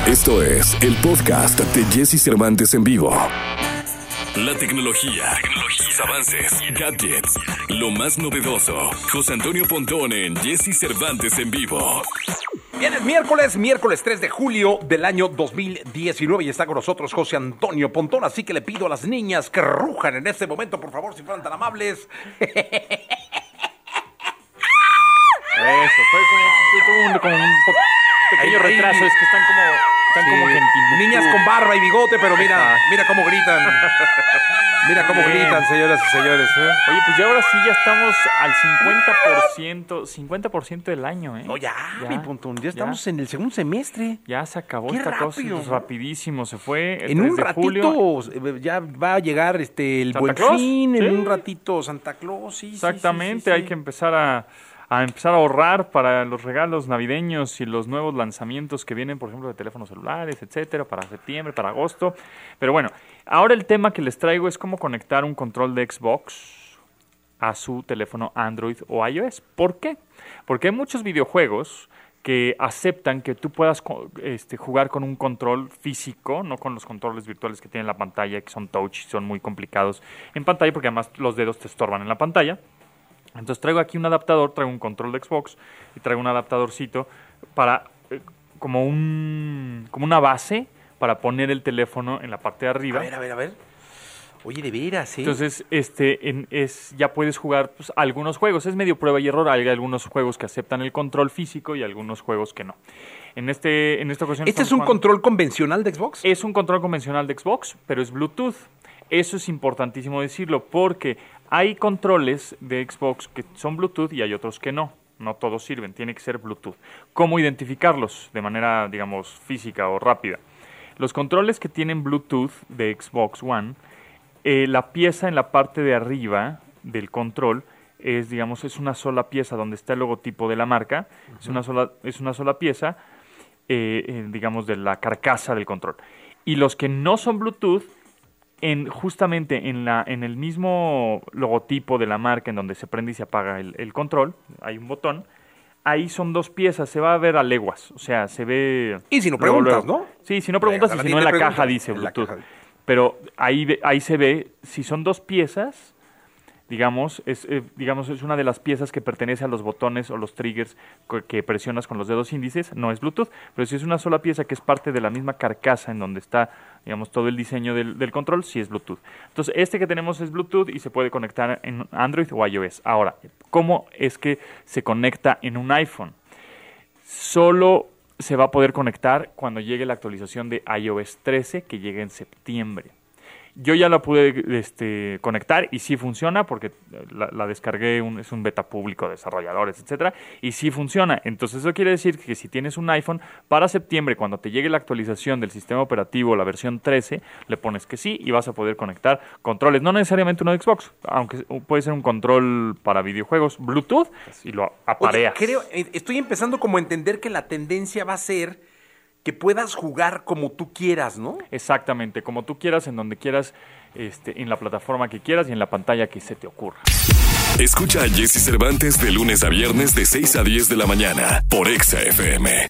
Esto es el podcast de Jesse Cervantes en vivo. La tecnología, sus avances, gadgets, lo más novedoso. José Antonio Pontón en Jesse Cervantes en vivo. Bien, es miércoles 3 de julio del año 2019 y está con nosotros José Antonio Pontón, así que le pido a las niñas que rujan en este momento, por favor, si fueran tan amables. Eso, fue como un pequeño retraso, es que están como que en Timbuktu. Niñas con barba y bigote, pero mira cómo gritan. Mira cómo gritan, señoras y señores. Oye, pues ya ahora sí ya estamos al 50% del año, ¿eh? No, ya, mi Pontón, ya estamos en el segundo semestre. Ya se acabó Qué esta rápido. cosa, pues, rapidísimo, se fue el En 3 un de ratito julio. ya va a llegar el ¿Santa Buen Claus? Fin, en Sí. un ratito Santa Claus, sí. Exactamente, sí. hay que empezar a ahorrar para los regalos navideños y los nuevos lanzamientos que vienen, por ejemplo, de teléfonos celulares, etcétera, para septiembre, para agosto. Pero bueno, ahora el tema que les traigo es cómo conectar un control de Xbox a su teléfono Android o iOS. ¿Por qué? Porque hay muchos videojuegos que aceptan que tú puedas jugar con un control físico, no con los controles virtuales que tiene la pantalla, que son touch y son muy complicados en pantalla, porque además los dedos te estorban en la pantalla. Entonces traigo aquí un adaptador, traigo un control de Xbox y traigo un adaptadorcito para como una base para poner el teléfono en la parte de arriba. A ver. Oye, de veras, ¿eh? Entonces, ya puedes jugar pues, algunos juegos. Es medio prueba y error. Hay algunos juegos que aceptan el control físico y algunos juegos que no. En esta ocasión... ¿Este es un control convencional de Xbox? Es un control convencional de Xbox, pero es Bluetooth. Eso es importantísimo decirlo porque hay controles de Xbox que son Bluetooth y hay otros que no. No todos sirven, tiene que ser Bluetooth. ¿Cómo identificarlos de manera, digamos, física o rápida? Los controles que tienen Bluetooth de Xbox One, la pieza en la parte de arriba del control es una sola pieza donde está el logotipo de la marca. Uh-huh. Es una sola pieza, digamos, de la carcasa del control. Y los que no son Bluetooth, justamente en el mismo logotipo de la marca en donde se prende y se apaga el control, hay un botón, ahí son dos piezas, se va a ver a leguas, o sea, se ve... Y si no preguntas, ¿no? Sí, si no preguntas y si no en la caja dice Bluetooth. Pero ahí se ve, si son dos piezas, digamos, es una de las piezas que pertenece a los botones o los triggers que presionas con los dedos índices, no es Bluetooth, pero si es una sola pieza que es parte de la misma carcasa en donde está, digamos, todo el diseño del control, sí es Bluetooth. Entonces, este que tenemos es Bluetooth y se puede conectar en Android o iOS. Ahora, ¿cómo es que se conecta en un iPhone? Solo se va a poder conectar cuando llegue la actualización de iOS 13, que llega en septiembre. Yo ya la pude conectar y sí funciona porque la descargué, es un beta público de desarrolladores, etcétera, y sí funciona. Entonces eso quiere decir que si tienes un iPhone, para septiembre, cuando te llegue la actualización del sistema operativo, la versión 13, le pones que sí y vas a poder conectar controles. No necesariamente uno de Xbox, aunque puede ser un control para videojuegos Bluetooth y lo apareas. Oye, estoy empezando como a entender que la tendencia va a ser que puedas jugar como tú quieras, ¿no? Exactamente, como tú quieras, en donde quieras, en la plataforma que quieras y en la pantalla que se te ocurra. Escucha a Jesse Cervantes de lunes a viernes de 6 a 10 de la mañana por Exa FM.